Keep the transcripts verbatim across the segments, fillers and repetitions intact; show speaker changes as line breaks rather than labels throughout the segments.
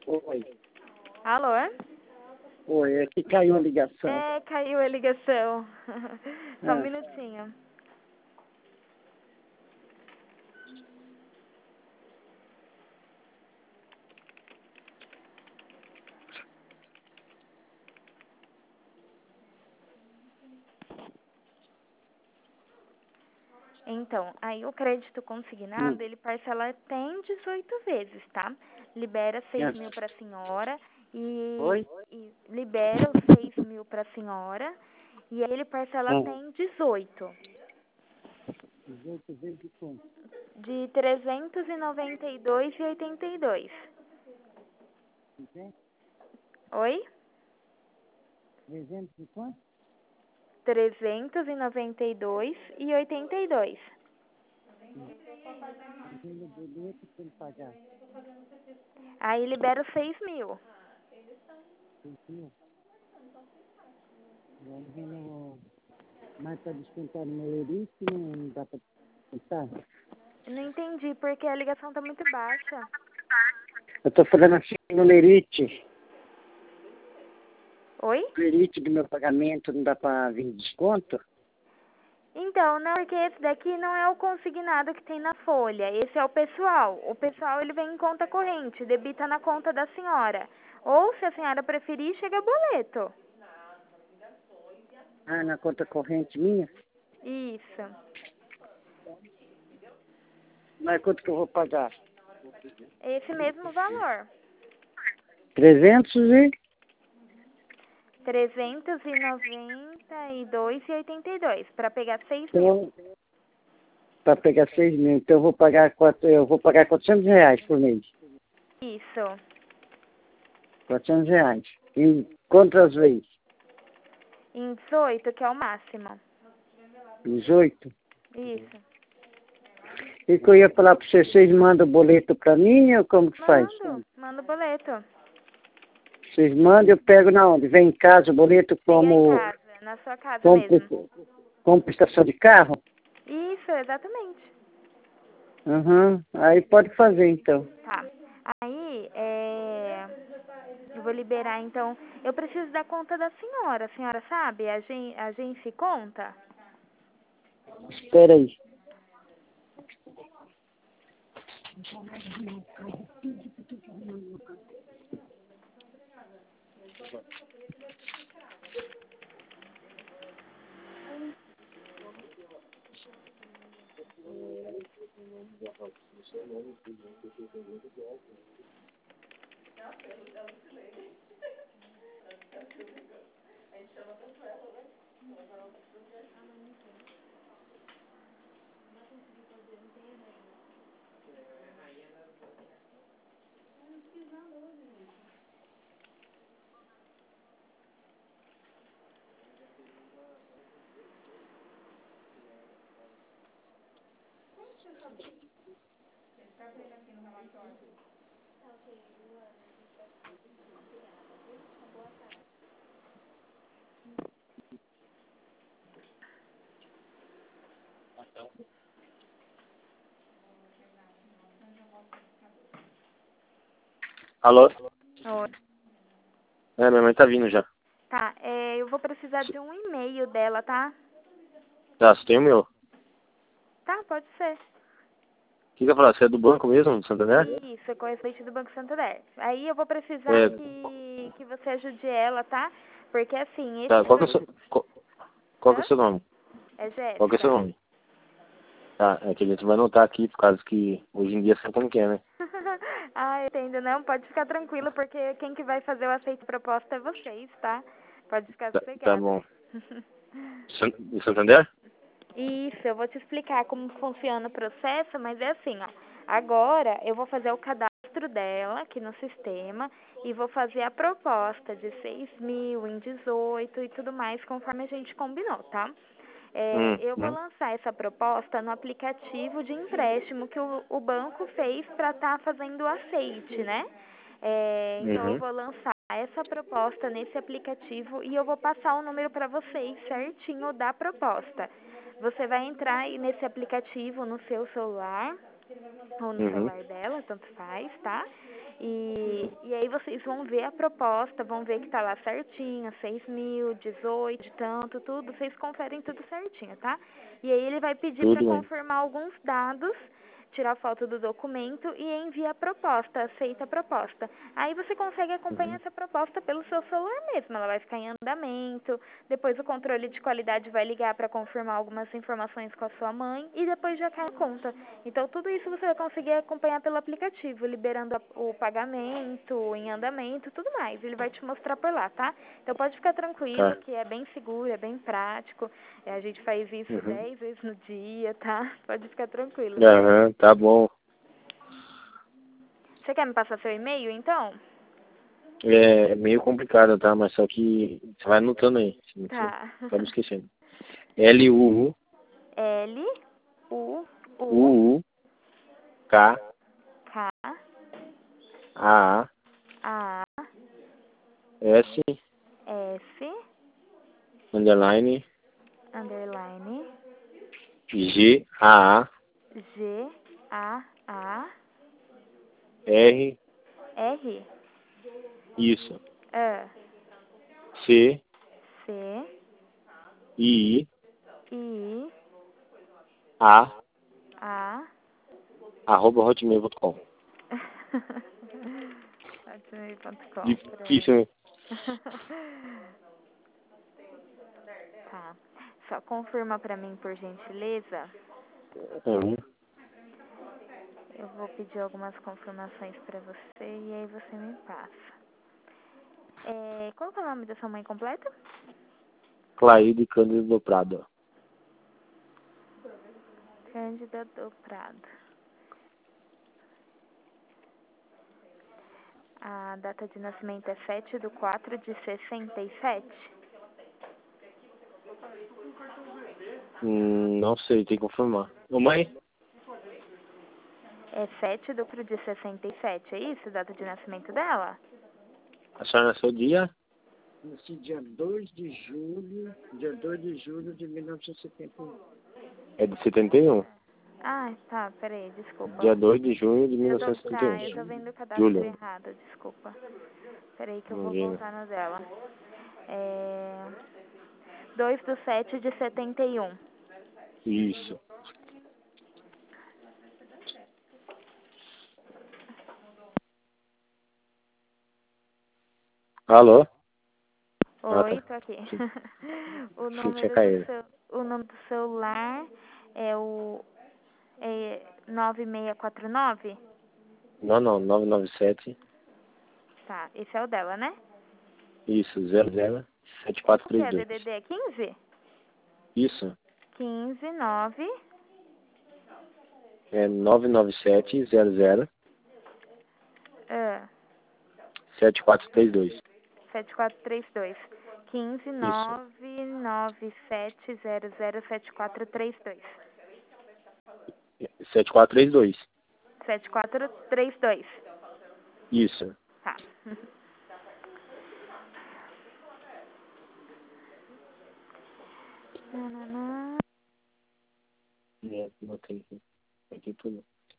Oi.
Alô?
Oi, é que caiu a ligação.
É, caiu a ligação. Só um
Ah.
minutinho. Então, aí o crédito consignado,
Hum.
ele parcela até em dezoito vezes, tá? Libera seis
É.
mil para a senhora e,
Oi?
e libera os seis mil para a senhora e aí ele parcela até
Hum.
em dezoito.
dezoito vezes quanto?
De trezentos e noventa e dois e oitenta e dois. Oi?
trezentos e quanto?
trezentos e noventa e dois e oitenta e dois.
Vendo o boleto para ele pagar.
Aí libera os seis mil.
seis mil. E aí vendo. Mas para descontar no meu erite, não dá para descontar?
Não entendi, porque a ligação tá muito baixa.
Eu estou falando assim no lerite.
Oi?
O lerite do meu pagamento não dá para vir desconto?
Então, não, porque esse daqui não é o consignado que tem na folha. Esse é o pessoal. O pessoal, ele vem em conta corrente, debita na conta da senhora. Ou, se a senhora preferir, chega boleto.
Ah, na conta corrente minha?
Isso.
Mas quanto que eu vou pagar?
Esse mesmo valor.
trezentos e...
trezentos e noventa e dois e oitenta e dois, para pegar seis mil.
Então, para pegar seis mil. Então eu vou pagar quatro, eu vou pagar quatrocentos reais por mês.
Isso.
quatrocentos reais. Em quantas vezes?
Em dezoito, que é o máximo.
dezoito?
Isso.
E que eu ia falar para vocês, vocês mandam o boleto para mim ou como que faz?
Mando. Manda o boleto.
Vocês mandam, eu pego na onde? Vem em casa o boleto
Chega em
como,
casa, na sua casa
como,
mesmo.
como prestação de carro?
Isso, exatamente.
Uhum. Aí pode fazer então.
Tá. Aí, é... eu vou liberar, então... Eu preciso da conta da senhora. A senhora sabe? A gen... agência e conta?
Espera aí.
Alô?
Oi.
É, minha mãe tá vindo já.
Tá, é, eu vou precisar de um e-mail dela, tá?
Tá, você tem o meu. O
Tá, pode ser.
que que eu ia falar? Você é do banco mesmo, do Santander?
Isso, é correspondente do Banco Santander. Aí eu vou precisar
É,
que, que você ajude ela, tá? Porque assim,
tá,
esse
qual que é o
pro...
seu, qual, qual que é
Hã?
o seu nome?
É
Qual que é o seu
Jéssica.
nome? Tá, é que a gente vai anotar aqui, por causa que hoje em dia sabe como que é, né?
Ah, entendo, não, pode ficar tranquilo, porque quem que vai fazer o aceito de proposta é vocês, tá? Pode ficar
Tá, tá
sossegada.
bom. San- Do Santander?
Isso, eu vou te explicar como funciona o processo, mas é assim, ó. Agora eu vou fazer o cadastro dela aqui no sistema e vou fazer a proposta de seis mil em dezoito e tudo mais, conforme a gente combinou, tá? É,
Hum,
eu vou
hum,
lançar essa proposta no aplicativo de empréstimo que o, o banco fez para estar fazendo o aceite, né? É, então eu
uhum,
vou lançar essa proposta nesse aplicativo e eu vou passar o número para vocês certinho da proposta. Você vai entrar aí nesse aplicativo no seu celular ou no
uhum,
celular dela, tanto faz, tá? E, e aí vocês vão ver a proposta, vão ver que tá lá certinho, seis mil, dezoito, de tanto, tudo, vocês conferem tudo certinho, tá? E aí ele vai pedir para
Tudo bem.
confirmar alguns dados, tirar foto do documento e envia a proposta, aceita a proposta. Aí você consegue acompanhar
Uhum.
essa proposta pelo seu celular mesmo, ela vai ficar em andamento, depois o controle de qualidade vai ligar para confirmar algumas informações com a sua mãe e depois já cai a conta. Então tudo isso você vai conseguir acompanhar pelo aplicativo, liberando a, o pagamento, em andamento, tudo mais. Ele vai te mostrar por lá, tá? Então pode ficar tranquilo
Tá.
que é bem seguro, é bem prático. É, a gente faz isso
Uhum.
dez vezes no dia, tá? Pode ficar tranquilo.
Aham, tá bom.
Você quer me passar seu e-mail, então?
É meio complicado, tá? Mas só que você vai anotando aí. Se não você
Tá.
acaba esquecendo. L U U
L, U, U,
U U K
K,
A
A,
S
S,
underline
underline,
G A
G, A, A,
R
R,
isso
A,
C
C,
I
I,
A
A,
arroba hotmail ponto com.
hotmail ponto com, peraí.
Difícil, né?
Tá. Só confirma pra mim, por gentileza.
Uhum.
Eu vou pedir algumas confirmações pra você e aí você me passa. É, qual que é o nome da sua mãe completa?
Claíde Cândido do Prado.
Cândida do Prado. A data de nascimento é sete de quatro de sessenta e sete.
Hum, não sei, tem que confirmar. Ô mãe?
É sete de quatro de sessenta e sete, é isso? A data de nascimento dela?
A senhora nasceu dia?
Nasci dia dois de julho, dia dois de julho de mil novecentos e setenta e um.
É de setenta e um.
Ah, tá, peraí, desculpa.
Dia dois de junho de
Eu tô,
mil novecentos e setenta
tá, eu
e
tô
um.
vendo o cadastro
Julho.
errado, desculpa. Peraí que eu vou
Imagina.
voltar no dela. É... dois de sete de setenta e um.
Isso. Alô? Ah,
Oi,
tá.
tô aqui.
Sim,
O
sim, tinha
número do
caído.
seu, o nome do celular é o é nove seis quatro nove?
Não, não, nove nove sete.
Tá, esse é o dela, né?
Isso, zero zero sete quatro
O que
três
é?
dois.
D D D é quinze?
Isso.
quinze, nove,
É nove nove sete zero zero
ah,
sete quatro três dois.
sete quatro três dois. quinze,
Isso.
nove, nove sete zero zero sete quatro três dois.
sete quatro três dois.
sete quatro três dois.
Isso.
Tá. Nananã.
É, não tem aqui. Aqui tudo.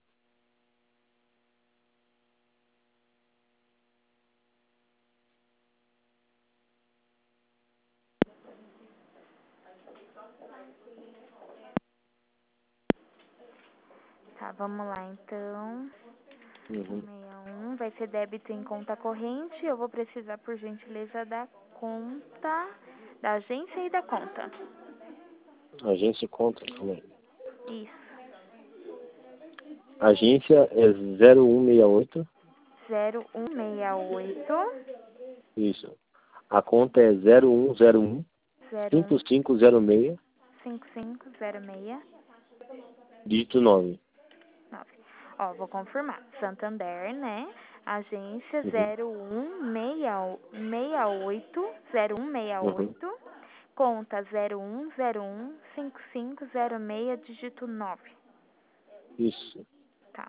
Tá, vamos lá então.
Uhum.
cento e sessenta e um vai ser débito em conta corrente. Eu vou precisar, por gentileza, da conta, da agência e da conta.
Agência conta. Calma aí.
Isso.
Agência é zero um seis oito.
zero um seis oito
Isso. A conta é zero um zero um
zero
cinco
um
cinco zero seis
cinco cinco zero seis
dígito nove.
nove. Ó, vou confirmar. Santander, né? Agência
Uhum.
zero um seis oito zero um seis
Uhum.
oito conta zero um zero um cinco cinco zero seis dígito nove.
Isso.
Tá.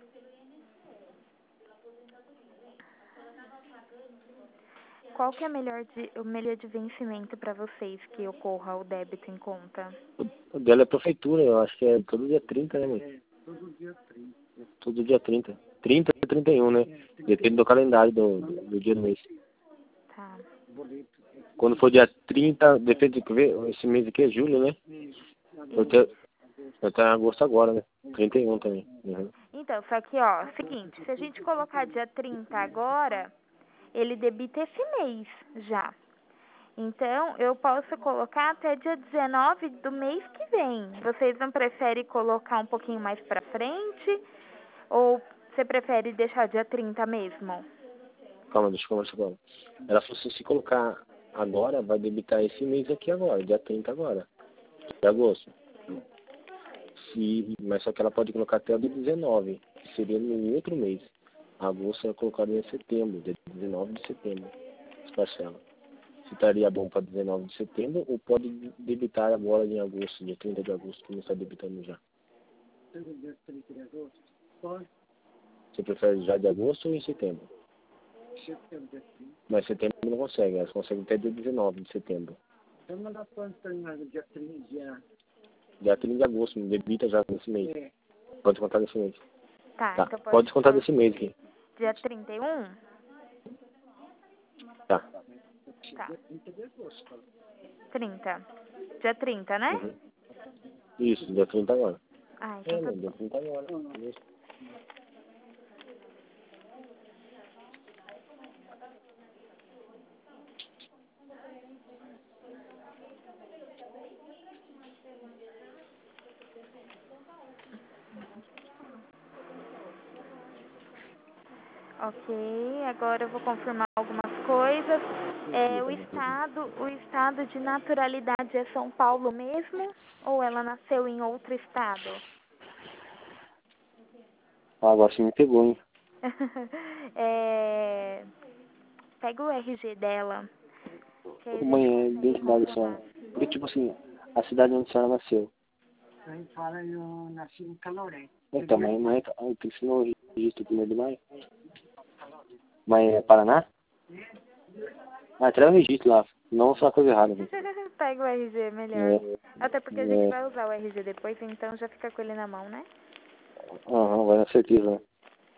Qual que é a melhor de, o melhor de vencimento para vocês que ocorra o débito em conta?
O dela é prefeitura, eu acho que é todo dia trinta, né, mãe?
É, todo dia trinta.
Todo dia trinta. trinta, trinta e um, né? Depende do calendário do, do, do dia do mês.
Tá.
Quando for dia trinta, depende de ver, esse mês aqui é julho, né? Eu tenho, eu tenho agosto agora, né? trinta e um também. Uhum.
Então, só que, ó, seguinte, se a gente colocar dia trinta agora, ele debita esse mês já. Então, eu posso colocar até dia dezenove do mês que vem. Vocês não preferem colocar um pouquinho mais pra frente? Ou você prefere deixar dia trinta mesmo?
Calma, deixa eu conversar com ela. Ela falou assim, se colocar agora, vai debitar esse mês aqui agora, dia trinta agora, de agosto. Se, mas só que ela pode colocar até o dia dezenove, que seria no outro mês. Agosto ela colocaria em setembro, dia dezenove de setembro, as parcelas. Se estaria bom para dezenove de setembro, ou pode debitar agora em agosto, dia trinta de agosto, começar debitando já.
Dia trinta de agosto? Pode.
Você prefere já de agosto ou em setembro?
Setembro, dia trinta.
Mas setembro não consegue, elas conseguem até dia dezenove de setembro.
Então manda quanto terminar no dia trinta, dia...
Dia trinta de agosto, me debita já nesse mês.
É.
Pode descontar desse mês.
Tá,
Tá.
então pode,
Pode descontar
ser
desse mês aqui.
dia trinta e um?
Tá.
Tá.
Dia trinta de agosto.
trinta. Dia trinta, né?
Uhum. Isso, dia trinta agora.
Ah, então
É,
tá
meu, dia
bom.
trinta agora. Isso.
Ok, agora eu vou confirmar algumas coisas. É, o estado, o estado de naturalidade é São Paulo mesmo? Ou ela nasceu em outro estado?
Ah, agora você me pegou, hein?
é, pega o R G dela, que aí a gente
Mãe, é
consegue
identidade da
confirmar.
senhora. Porque, tipo assim, a cidade onde a senhora nasceu.
A gente fala, eu nasci em Caloré.
Então, mas não é, tem que ser no registro primeiro de maio. Mas é Paraná? Ah, traz o registro lá. Não só coisa errada. Né?
Pega o R G melhor.
É,
Até porque a gente
é,
vai usar o R G depois, então já fica com ele na mão, né?
aham, vai na certeza, né?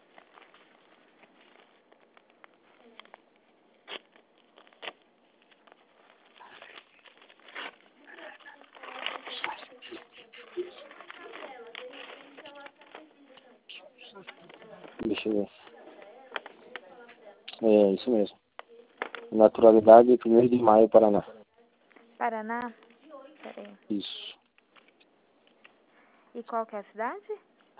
Deixa eu ver. É, isso mesmo. Naturalidade, primeiro de maio, Paraná.
Paraná? Peraí.
Isso.
E qual que é a cidade?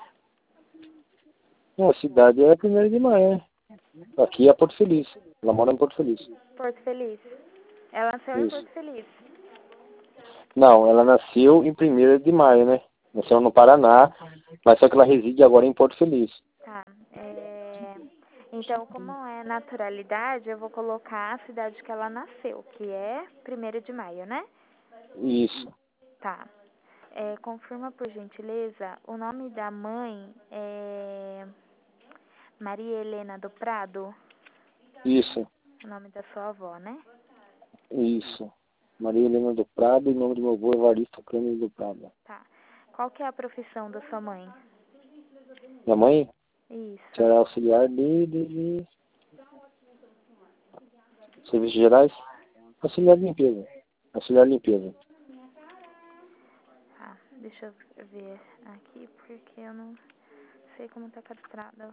É, a cidade é primeiro de maio, né? Aqui é Porto Feliz. Ela mora em Porto Feliz.
Porto Feliz. Ela nasceu em
Isso.
Porto Feliz.
Não, ela nasceu em primeiro de maio, né? Nasceu no Paraná, mas só que ela reside agora em Porto Feliz.
Tá. É... Então, como é naturalidade, eu vou colocar a cidade que ela nasceu, que é primeiro de maio, né?
Isso.
Tá. É, confirma, por gentileza, o nome da mãe é Maria Helena do Prado?
Isso.
O nome da sua avó, né?
Isso. Maria Helena do Prado e nome do meu avô Evaristo Câmara do Prado.
Tá. Qual que é a profissão da sua mãe?
Minha mãe?
Isso.
Será auxiliar de, de, de... Serviços Gerais? Auxiliar de limpeza. Auxiliar de limpeza.
Tá. Deixa eu ver aqui, porque eu não sei como tá cadastrada.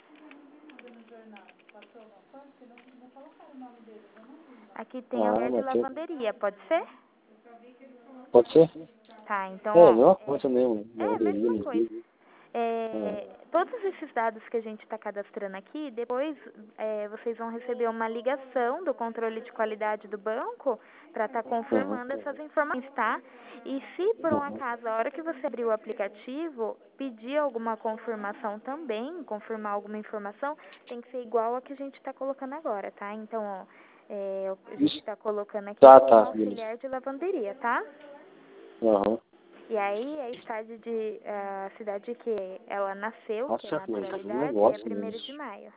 Aqui tem
Ah,
auxiliar de
mas tem...
lavanderia, pode ser?
Pode ser?
Tá, então,
É, a
ó.
mesma coisa mesmo.
É, é a mesma
Lavanderia,
coisa.
limpeza.
É,
Ah.
todos esses dados que a gente está cadastrando aqui, depois é, vocês vão receber uma ligação do controle de qualidade do banco para estar tá confirmando
Uhum.
essas informações, tá? E se por um
Uhum.
acaso, a hora que você abrir o aplicativo, pedir alguma confirmação também, confirmar alguma informação, tem que ser igual a que a gente está colocando agora, tá? Então, ó, é, a gente está colocando aqui
Tá,
como
tá.
auxiliar de lavanderia, tá?
Uhum.
E aí, a estádio de a cidade que ela nasceu, que é
Nossa, mãe, tá fazendo
naturalidade, é
negócio
primeiro de
mesmo.
maio.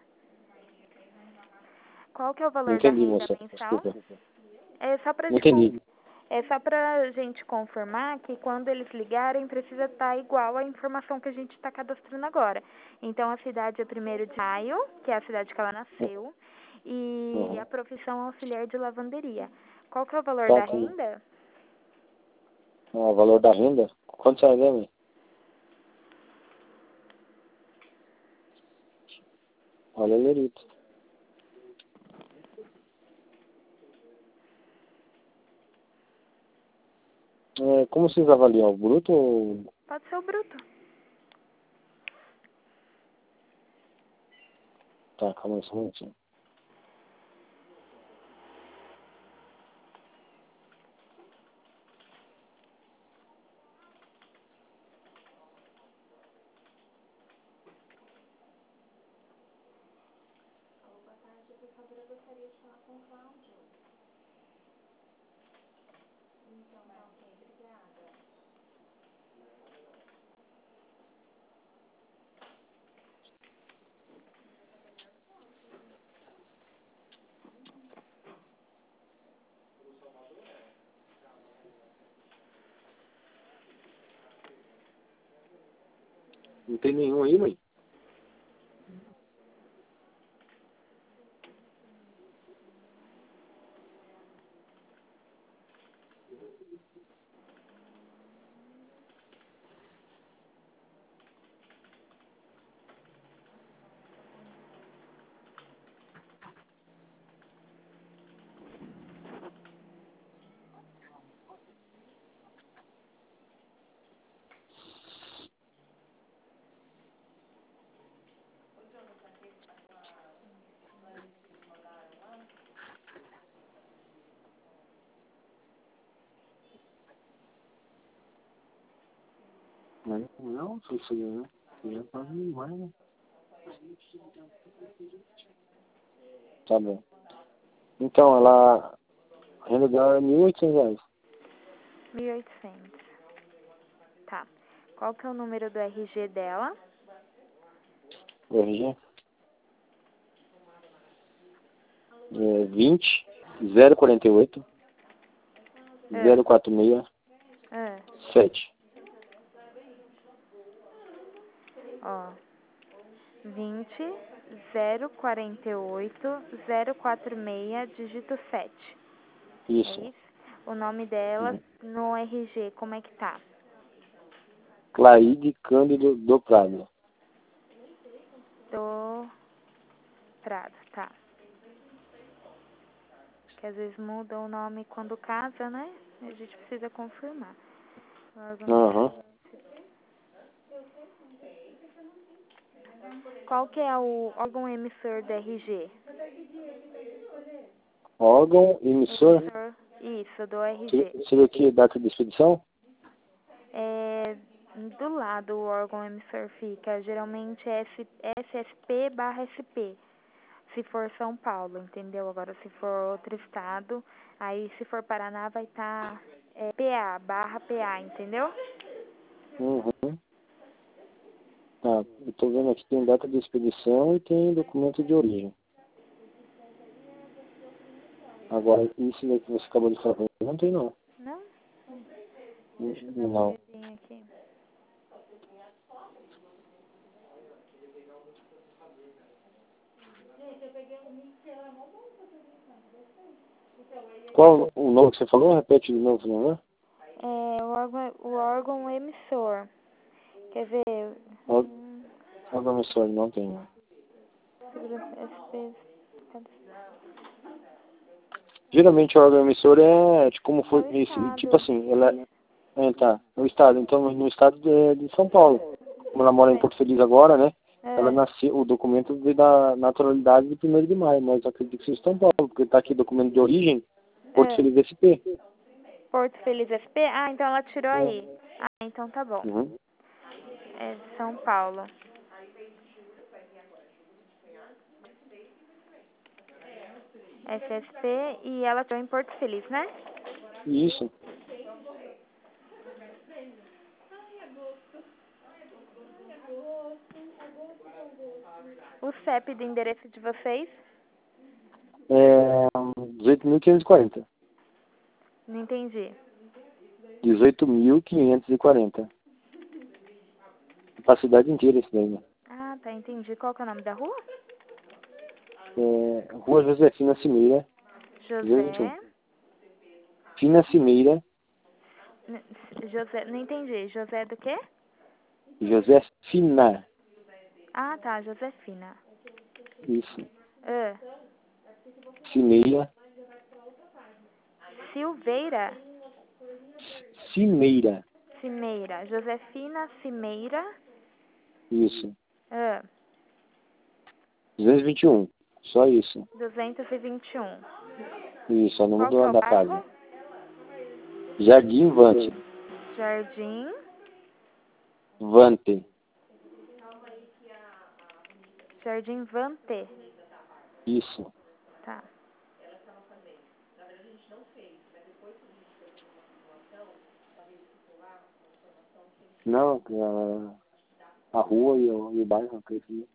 Qual que é o
Não
valor da
entendi,
renda
moça.
mensal?
Desculpa.
É só pra
Não
te con-
entendi.
É só pra gente confirmar que quando eles ligarem precisa estar igual a informação que a gente está cadastrando agora. Então a cidade é primeiro de maio, que é a cidade que ela nasceu, e
Uhum.
a profissão auxiliar de lavanderia. Qual que é o valor
Tá
da
com
renda?
o valor da renda? Quanto sai, né, mãe? Olha, Lerito. É, como vocês avaliam? O bruto ou...
Pode ser o bruto.
Tá, calma aí, só um minutinho. Não tem nenhum aí, mãe? Mas não, se você né? Já tá vindo mais, né? Tá bom. Então, ela... A renda dela é mil e oitocentos reais.
mil e oitocentos. Tá. Qual que é o número do R G dela?
O R G? É vinte, zero quarenta e oito, zero quatro seis,
Ah,
sete.
ó. vinte, zero quarenta e oito, zero quatro seis, dígito sete. É
Isso.
isso? O nome dela
Uhum.
no R G, como é que tá?
Claide Cândido do Prado.
Do Prado, tá. Que às vezes muda o nome quando casa, né? A gente precisa confirmar.
Aham.
Qual que é o órgão emissor do R G?
Órgão, emissor.
Emissor, isso, do R
Seria
G.
seria aqui data de expedição?
É, do lado o órgão emissor fica, geralmente é S S P barra S P, se for São Paulo, entendeu? Agora se for outro estado, aí se for Paraná vai estar é, P A, barra P A, entendeu?
Uhum. Tá, eu tô vendo aqui tem data de expedição e tem documento de origem. Agora, isso daí que você acabou de falar, não tem não.
Não? Deixa eu dar uma
Não.
olhadinha aqui.
Qual o nome que você falou? Repete de novo, não é?
É, o órgão, o órgão emissor. Quer ver? Hum,
Órgão emissor, não tem não.
S P, cadê?
Geralmente o órgão emissor é de como
É
foi
o
esse, tipo
estado.
assim, ela é, tá, no estado, então no estado de, de São Paulo. Como ela mora em Porto Feliz agora, né? Ela
É,
nasceu, o documento veio da naturalidade de primeiro de maio, mas eu acredito que seja São Paulo, porque tá aqui documento de origem, Porto
é.
Feliz S P.
Porto Feliz S P? Ah, então ela tirou
É.
aí. Ah, então tá bom.
Uhum.
É de São Paulo. S S P e ela tirou em Porto Feliz, né?
Isso.
O C E P do endereço de vocês?
É dezoito mil quinhentos e quarenta.
Não entendi.
dezoito mil quinhentos e quarenta. Pra cidade inteira isso daí, né?
Ah, tá, entendi. Qual que é o nome da rua?
É, Rua Josefina Cimeira.
José...
Fina Cimeira.
N- José... Não entendi. José do quê?
Josefina.
Ah, tá, Josefina.
Isso.
Ah,
Cimeira.
Silveira?
Cimeira.
Cimeira. Josefina Cimeira.
Isso.
Ah,
duzentos e vinte e um. Só isso.
duzentos e vinte e um.
Isso, é o número
Qual que é
do-
o
da
bairro?
casa. Jardim Vante.
Jardim...
Vante.
Jardim Vante.
Isso.
Tá.
Não, a, a rua e o, e o bairro, não acredito.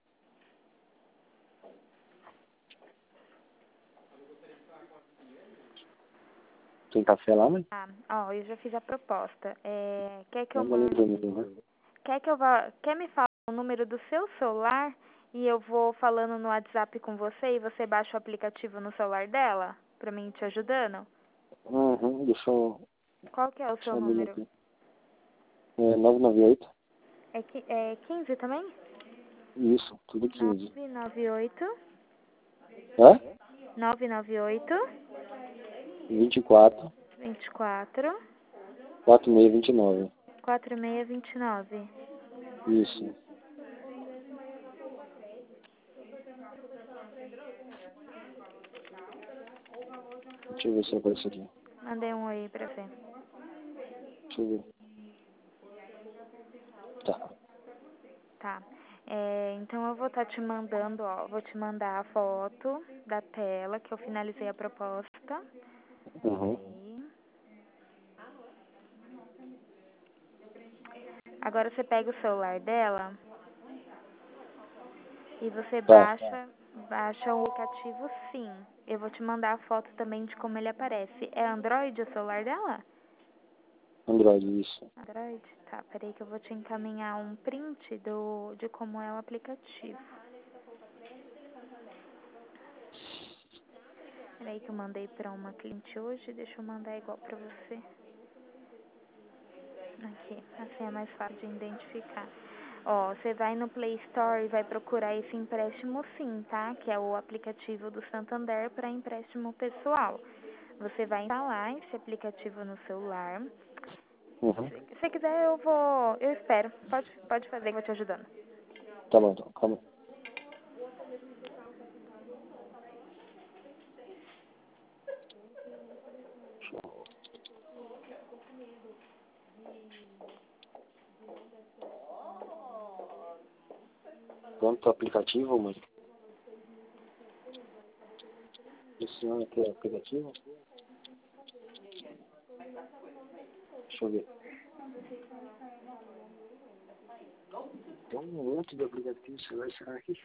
Tem café lá, mãe?
Ah, ó, eu já fiz a proposta. É, quer que eu
Vamos ali
mande...
pra mim, né?
Quer que eu vá... Quer me falar o número do seu celular e eu vou falando no WhatsApp com você e você baixa o aplicativo no celular dela? Pra mim te ajudando?
Uhum, deixa eu...
Qual que é o
Deixa
seu
eu abrir
número?
aqui. É nove nove oito.
É, qui- é quinze também?
Isso, tudo quinze.
nove nove oito.
Hã?
nove nove oito.
vinte e quatro.
vinte e quatro.
quarenta e seis, vinte e nove.
quarenta e seis vinte e nove.
Isso. Deixa eu ver se aparece aqui.
Mandei um oi pra você.
Deixa eu ver. Tá.
Tá. É, então eu vou estar te mandando, ó, vou te mandar a foto da tela que eu finalizei a proposta.
Uhum.
E agora você pega o celular dela e você
Tá.
baixa, baixa o aplicativo Sim. Eu vou te mandar a foto também de como ele aparece. É Android o celular dela?
Android, isso.
Android? Tá, peraí que eu vou te encaminhar um print do, de como é o aplicativo. Peraí que eu mandei pra uma cliente hoje, deixa eu mandar igual pra você. Aqui, assim é mais fácil de identificar. Ó, você vai no Play Store e vai procurar esse empréstimo Sim, tá? Que é o aplicativo do Santander para empréstimo pessoal. Você vai instalar esse aplicativo no celular.
Uhum.
Se você quiser, eu vou... Eu espero. Pode, pode fazer que eu vou te ajudando.
Tá bom, então. Calma. Quanto aplicativo, mãe? Esse nome aqui é aplicativo? Deixa eu ver. Tem um monte de aplicativos, você vai achar aqui.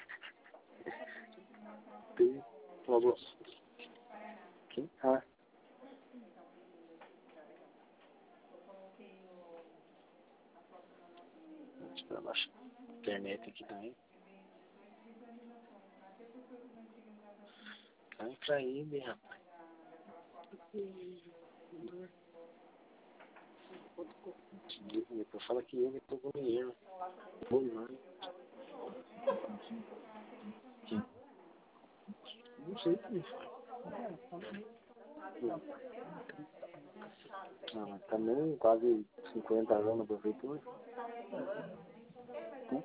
Tem. Logo. Aqui. Ah. Deixa eu baixar a internet aqui também. Cai pra aí, bem, rapaz. Depois fala que eu que tô com dinheiro. Vou lá. Não sei como faz. Ah, mas também quase cinquenta anos na prefeitura. Hum?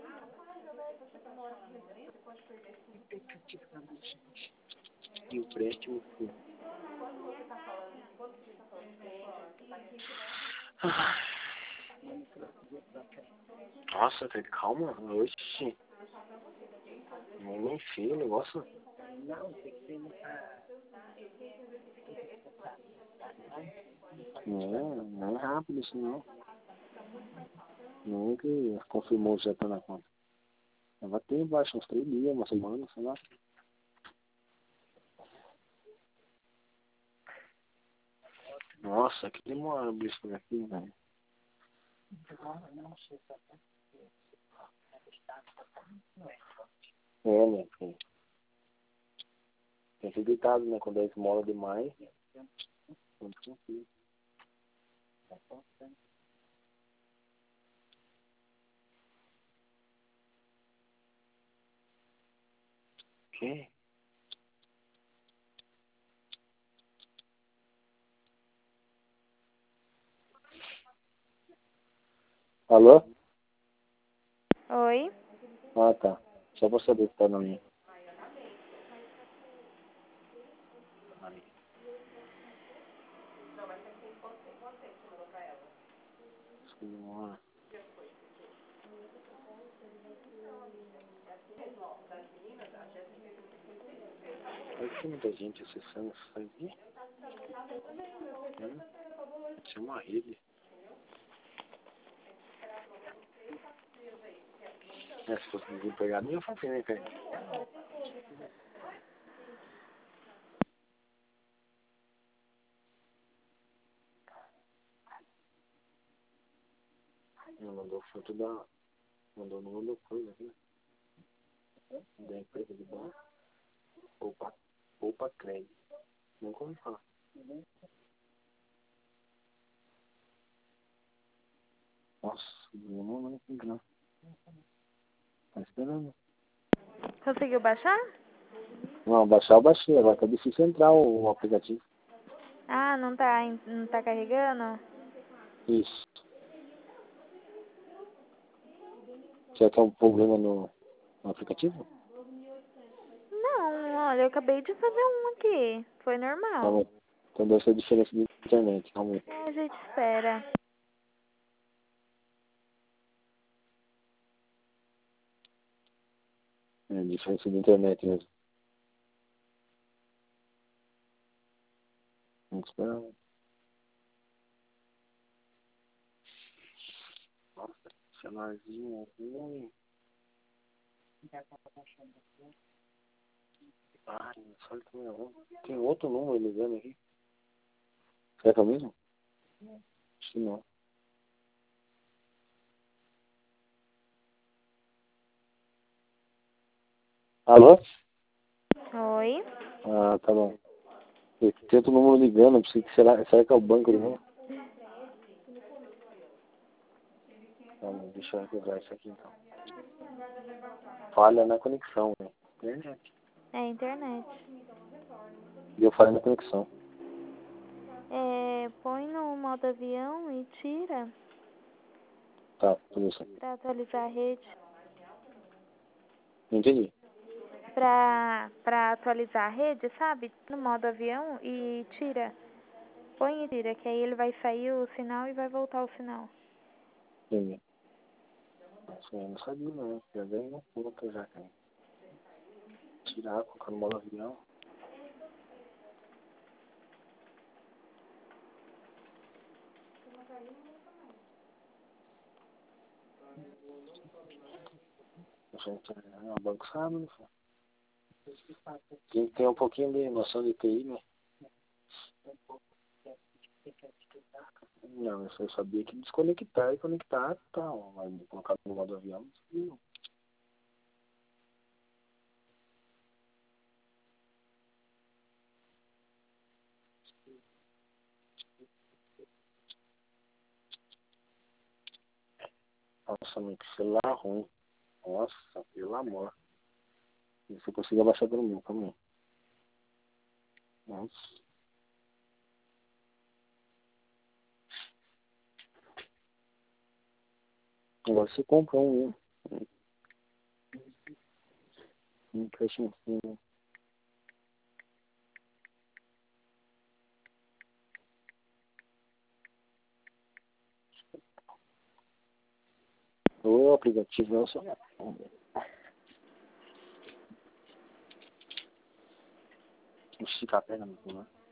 E o empréstimo. Nossa, Fred, calma. Oxi. Nem nem feio o negócio. Não, tem que ser. Não, não é rápido isso não. Não que confirmou já tá na conta. Vai ter baixo uns três dias, uma semana, sei lá. Nossa, que demora abrir isso por aqui, velho. É, meu filho. Tem que ser deitado, né? Quando é esmola demais. Não consigo. Que? Alô?
Oi?
Ah, tá. Só pra saber se tá na linha. Demora. Mas tem muita gente acessando isso aqui. Hum? Isso é uma rede. É, se fosse desempregado, não ia fazer, né, cara? Ela mandou foto da... Mandou o número da coisa aqui. Da empresa de banco. Poupa, poupa crédito. Nunca ouvi falar. Nossa, não, não, não, não. Tá esperando.
Conseguiu baixar?
Não, baixar eu baixei. Agora tá difícil entrar o, o aplicativo.
Ah, não tá, em- não tá carregando?
Isso. Será que é um problema no, no aplicativo?
Não, olha, eu acabei de fazer um aqui. Foi normal.
Calma aí. Então deve ser diferença de internet. Calma aí.
É, a gente espera.
É diferença de internet mesmo. Vamos esperar. Nossa, celularzinho ruim. Ai, só que tem outro, tem outro número ligando aqui. Será que é o mesmo? Acho que não. Alô?
Oi?
Ah, tá bom. Eu tento o número ligando, eu preciso que será, será que é o banco de novo? Calma, deixa eu recuperar isso aqui então. Falha na conexão, né? Internet.
É internet.
Deu falha na conexão.
É, põe no modo avião e tira
Tá, tudo isso aqui.
pra atualizar a rede.
Não entendi.
Pra, pra atualizar a rede, sabe? No modo avião e tira. Põe e tira, que aí ele vai sair o sinal e vai voltar o sinal.
Entendi. Nossa, eu não sabia não. Já veio uma puta já, cara. Tirar, colocar no modo avião. A gente, é, o banco sabe, né? Quem tem um pouquinho de noção de T I, né? Não, eu só sabia que desconectar e conectar e tal. Mas colocar no modo avião, não sabia não. Nossa, meu, que celular ruim. Nossa, pelo amor. Se eu conseguir abaixar pelo meu, calma aí. Nossa. Agora você compra um, né? Um preço assim, né? O aplicativo não só. Esticar a perna, né?